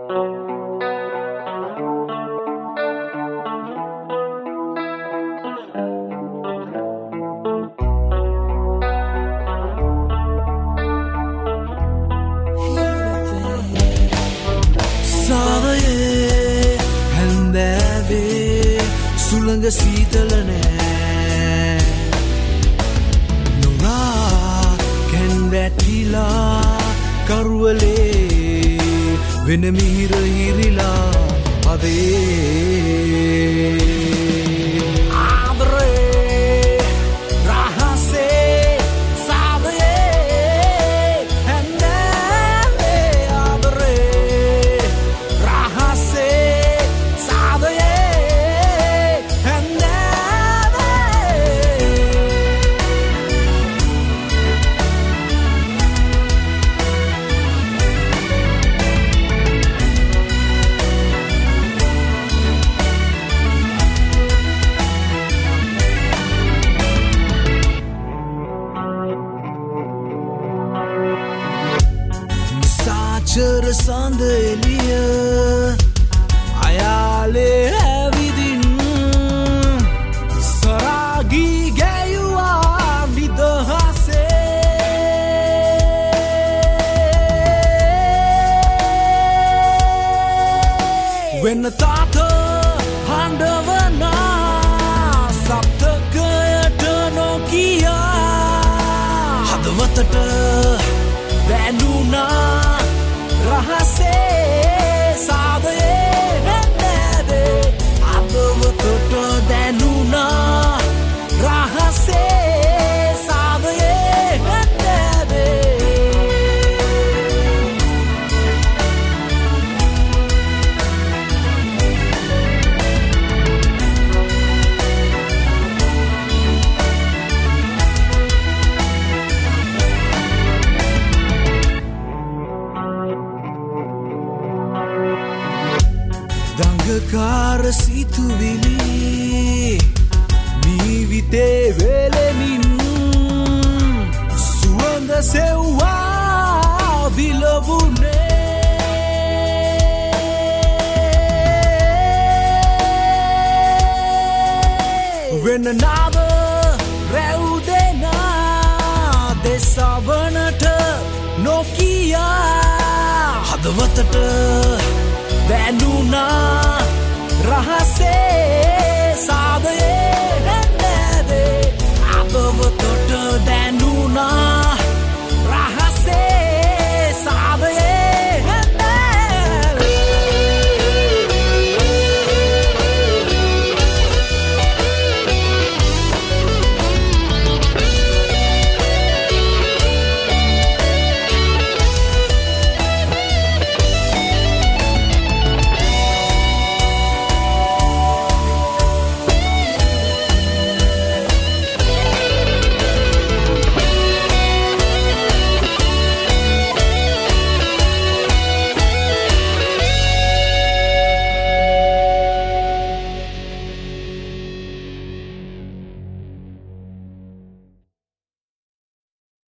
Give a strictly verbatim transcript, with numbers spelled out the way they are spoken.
Sulanga sීතලනේ නොනා කැන්වැටිලා කරුවලේ වෙන මිහිර හිරිලා අදේ ආදරේ රහසේ සාදයේ හැන්දෑවේ ආදරේ රහසේ සාදයේ චර සඳ එළිය අයාලේ ඇවිදින් සරාගී ගැයුවා විදහසේ වෙන තාත හඬවනා සප්තකයට නොකියා හදවතට දැනුණා රහසේ සාදයේ හැන්දෑවේ අදවතට දැනුණා රහසේ සාදයේ හැන්දෑවේ දඟකාර සිතුවිලි ජීවිතේ වෙලෙමින් සුවඳ සෙව්වා විලවුනේ වෙන නාව රැවුදෙනා දෙසවනට නොකියා හදවතට දැනුණා රහසේ සාදයේ හැන්දෑවේ අදවතට දැනුණා